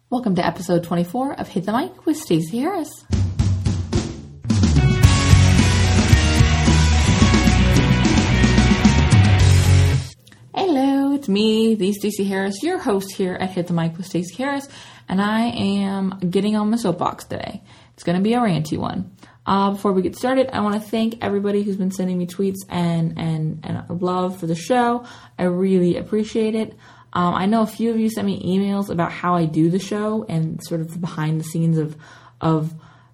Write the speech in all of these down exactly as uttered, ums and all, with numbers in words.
Welcome to episode twenty-four of Hit the Mic with Stacey Harris. Hello, it's me, the Stacey Harris, your host here at Hit the Mic with Stacey Harris, and I am getting on my soapbox today. It's going to be a ranty one. Uh, before we get started, I want to thank everybody who's been sending me tweets and, and, and love for the show. I really appreciate it. Um, I know a few of you sent me emails about how I do the show and sort of the behind the scenes of of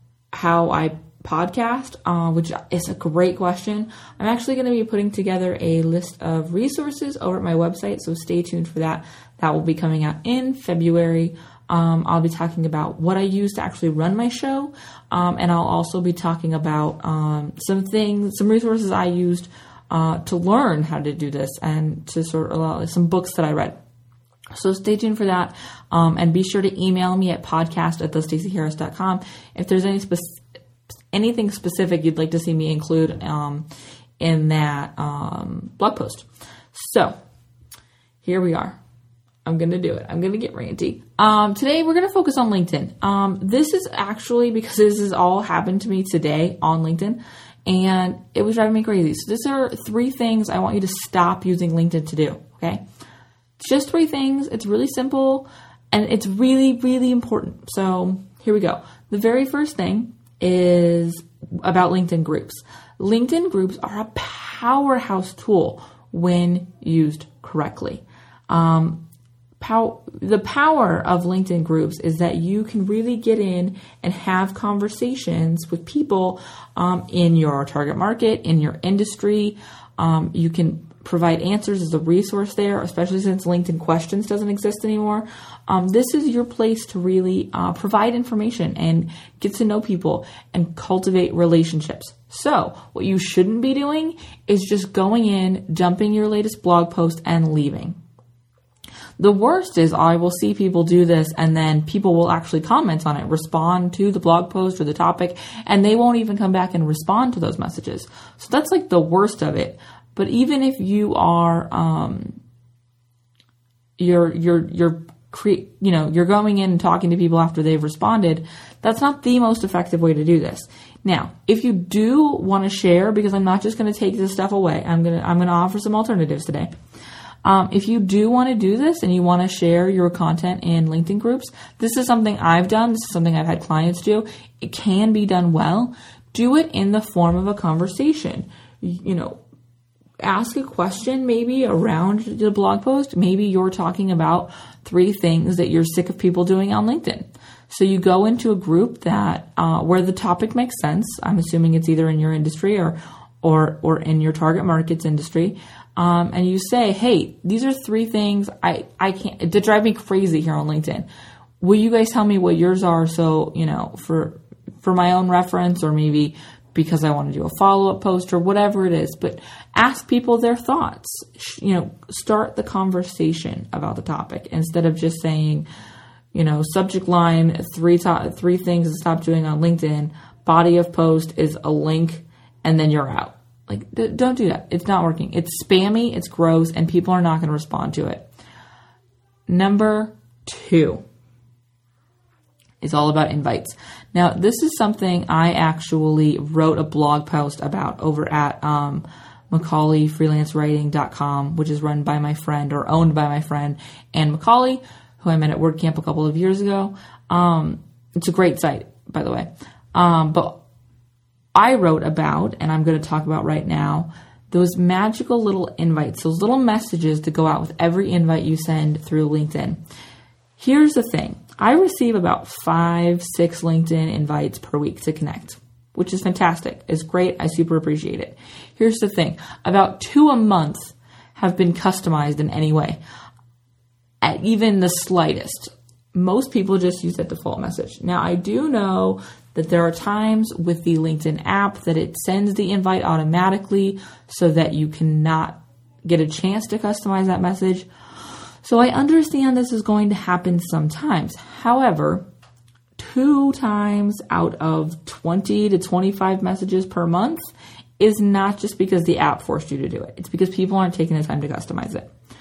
how I podcast, uh, which is a great question. I'm actually going to be putting together a list of resources over at my website, so stay tuned for that. That will be coming out in February. Um, I'll be talking about what I use to actually run my show, um, and I'll also be talking about um, some things, some resources I used uh, to learn how to do this and to sort of uh, some books that I read. So stay tuned for that, um, and be sure to email me at podcast at the stacey harris dot com if there's any spec- anything specific you'd like to see me include um, in that um, blog post. So here we are. I'm going to do it. I'm going to get ranty. Um, today we're going to focus on LinkedIn. Um, this is actually because this has all happened to me today on LinkedIn, and it was driving me crazy. So these are three things I want you to stop using LinkedIn to do, okay? Just three things. It's really simple and it's really, really important. So here we go. The very first thing is about LinkedIn groups. LinkedIn groups are a powerhouse tool when used correctly. Um, pow- the power of LinkedIn groups is that you can really get in and have conversations with people um, in your target market, in your industry. Um, you can provide answers as a resource there, especially since LinkedIn Questions doesn't exist anymore. Um, this is your place to really uh, provide information and get to know people and cultivate relationships. So what you shouldn't be doing is just going in, dumping your latest blog post and leaving. The worst is I will see people do this and then people will actually comment on it, respond to the blog post or the topic, and they won't even come back and respond to those messages. So that's like the worst of it. But even if you are, um, you're, you're, you're, cre- you know, you're going in and talking to people after they've responded, that's not the most effective way to do this. Now, if you do want to share, because I'm not just going to take this stuff away, I'm going to, I'm going to offer some alternatives today. Um, if you do want to do this and you want to share your content in LinkedIn groups, this is something I've done. This is something I've had clients do. It can be done well. Do it in the form of a conversation. You know, ask a question maybe around the blog post. Maybe you're talking about three things that you're sick of people doing on LinkedIn. So you go into a group that uh, where the topic makes sense. I'm assuming it's either in your industry or or or in your target market's industry. Um, and you say, hey, these are three things I, I can't, that drive me crazy here on LinkedIn. Will you guys tell me what yours are? So, you know, for for my own reference, or maybe because I want to do a follow-up post or whatever it is, but ask people their thoughts. You know, start the conversation about the topic instead of just saying, you know, subject line, three to- three things to stop doing on LinkedIn, body of post is a link, and then you're out. Like, d- don't do that. It's not working. It's spammy, it's gross, and people are not going to respond to it. Number two is all about invites. Now, this is something I actually wrote a blog post about over at um, Macaulay Freelance Writing dot com, which is run by my friend or owned by my friend Anne Macaulay, who I met at WordCamp a couple of years ago. Um, it's a great site, by the way. Um, but I wrote about, and I'm going to talk about right now, those magical little invites, those little messages that go out with every invite you send through LinkedIn. Here's the thing. I receive about five, six LinkedIn invites per week to connect, which is fantastic. It's great. I super appreciate it. Here's the thing. About two a month have been customized in any way, at even the slightest. Most people just use that default message. Now, I do know that there are times with the LinkedIn app that it sends the invite automatically so that you cannot get a chance to customize that message. So I understand this is going to happen sometimes. However, two times out of twenty to twenty-five messages per month is not just because the app forced you to do it. It's because people aren't taking the time to customize it.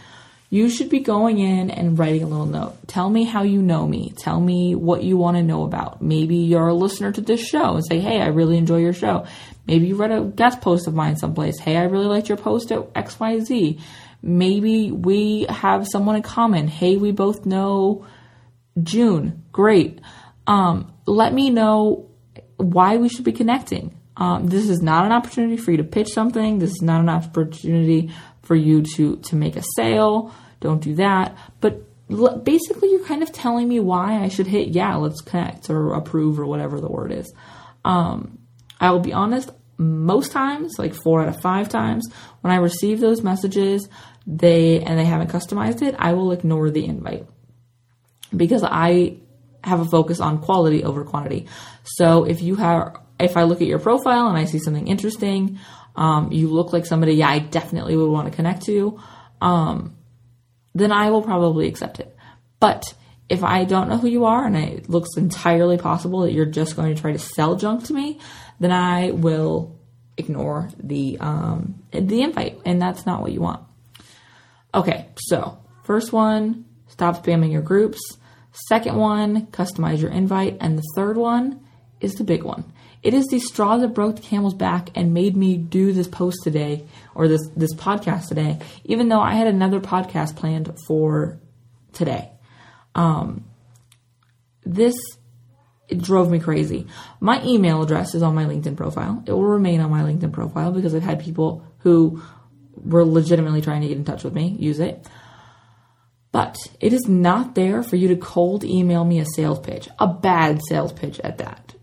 You should be going in and writing a little note. Tell me how you know me. Tell me what you want to know about. Maybe you're a listener to this show and say, hey, I really enjoy your show. Maybe you read a guest post of mine someplace. Hey, I really liked your post at X Y Z. Maybe we have someone in common. Hey, we both know June. Great. Um, let me know why we should be connecting. Um, this is not an opportunity for you to pitch something. This is not an opportunity for you to, to make a sale. Don't do that. But l- basically, you're kind of telling me why I should hit, yeah, let's connect or approve or whatever the word is. Um, I will be honest, most times, like four out of five times, when I receive those messages, they and they haven't customized it, I will ignore the invite because I have a focus on quality over quantity. So if you have, if I look at your profile and I see something interesting, um, you look like somebody, yeah, I definitely would want to connect to, um, then I will probably accept it. But if I don't know who you are and it looks entirely possible that you're just going to try to sell junk to me, then I will ignore the um, the invite, and that's not what you want. Okay, so first one, stop spamming your groups. Second one, customize your invite. And the third one is the big one. It is the straw that broke the camel's back and made me do this post today, or this, this podcast today, even though I had another podcast planned for today. Um, this it drove me crazy. My email address is on my LinkedIn profile. It will remain on my LinkedIn profile because I've had people who were legitimately trying to get in touch with me use it. But it is not there for you to cold email me a sales pitch, a bad sales pitch at that.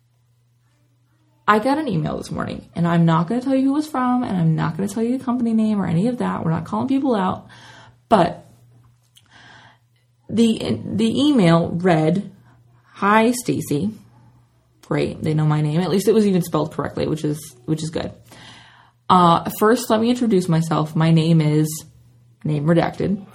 I got an email this morning, and I'm not going to tell you who it was from, and I'm not going to tell you the company name or any of that. We're not calling people out. But the the email read, "Hi, Stacy." Great, they know my name. At least it was even spelled correctly, which is which is good. Uh, first, let me introduce myself. My name is name redacted.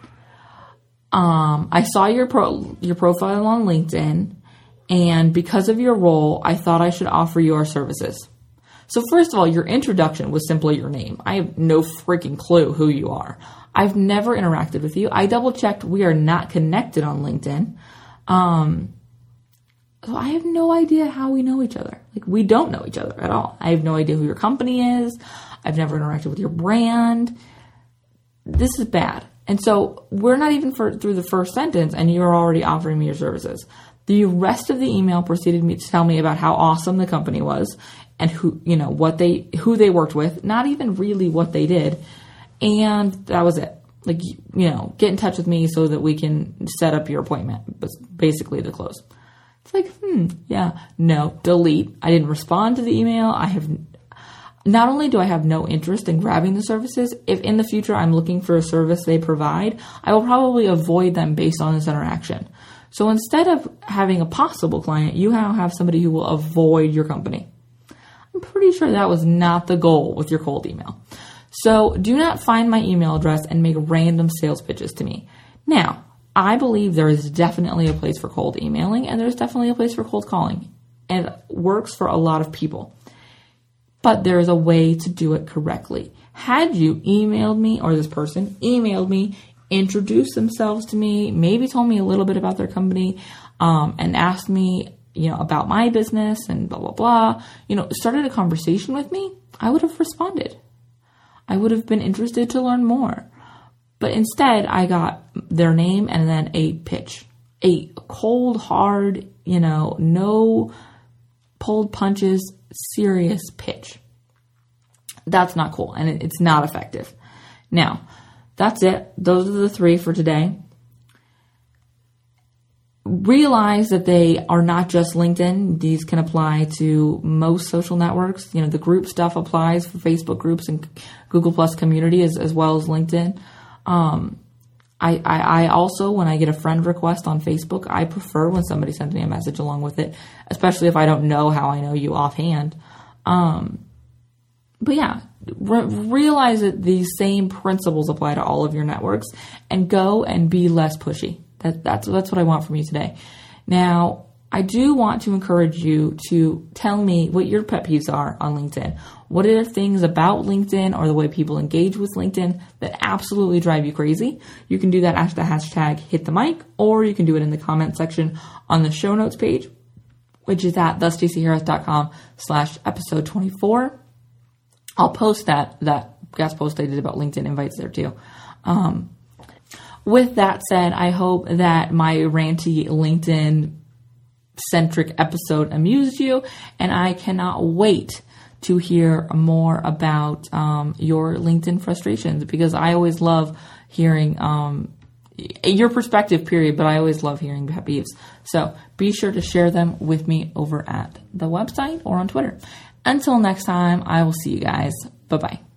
Um, I saw your pro, your profile on LinkedIn, and because of your role, I thought I should offer you our services. So first of all, your introduction was simply your name. I have no freaking clue who you are. I've never interacted with you. I double checked. We are not connected on LinkedIn. Um, so I have no idea how we know each other. Like, we don't know each other at all. I have no idea who your company is. I've never interacted with your brand. This is bad. And so we're not even for, through the first sentence, and you're already offering me your services. The rest of the email proceeded me to tell me about how awesome the company was and who, you know, what they, who they worked with, not even really what they did. And that was it. Like, you know, get in touch with me so that we can set up your appointment. But basically the close. It's like, hmm, yeah, no, delete. I didn't respond to the email. I have, not only do I have no interest in grabbing the services, if in the future I'm looking for a service they provide, I will probably avoid them based on this interaction. So instead of having a possible client, you now have somebody who will avoid your company. I'm pretty sure that was not the goal with your cold email. So do not find my email address and make random sales pitches to me. Now, I believe there is definitely a place for cold emailing, and there's definitely a place for cold calling. And it works for a lot of people. But there is a way to do it correctly. Had you emailed me, or this person emailed me, introduced themselves to me, maybe told me a little bit about their company, um, and asked me, you know, about my business and blah, blah, blah, you know, started a conversation with me, I would have responded. I would have been interested to learn more. But instead, I got their name and then a pitch. A cold, hard, you know, no pulled punches, serious pitch. That's not cool, and it's not effective. Now, that's it. Those are the three for today. Realize that they are not just LinkedIn. These can apply to most social networks. You know, the group stuff applies for Facebook groups and Google Plus community as, as well as LinkedIn. Um, I, I, I also, when I get a friend request on Facebook, I prefer when somebody sends me a message along with it, especially if I don't know how I know you offhand. Um, but yeah, re- realize that these same principles apply to all of your networks, and go and be less pushy. That, that's, that's what I want from you today. Now, I do want to encourage you to tell me what your pet peeves are on LinkedIn. What are things about LinkedIn or the way people engage with LinkedIn that absolutely drive you crazy? You can do that after the hashtag hit the mic, or you can do it in the comment section on the show notes page, which is at thestaceyharris.com slash episode 24. I'll post that, that guest post I did about LinkedIn invites there too. Um, with that said, I hope that my ranty LinkedIn centric episode amused you, and I cannot wait to hear more about um, your LinkedIn frustrations, because I always love hearing um, your perspective, period, but I always love hearing pet peeves. So be sure to share them with me over at the website or on Twitter. Until next time, I will see you guys. Bye-bye.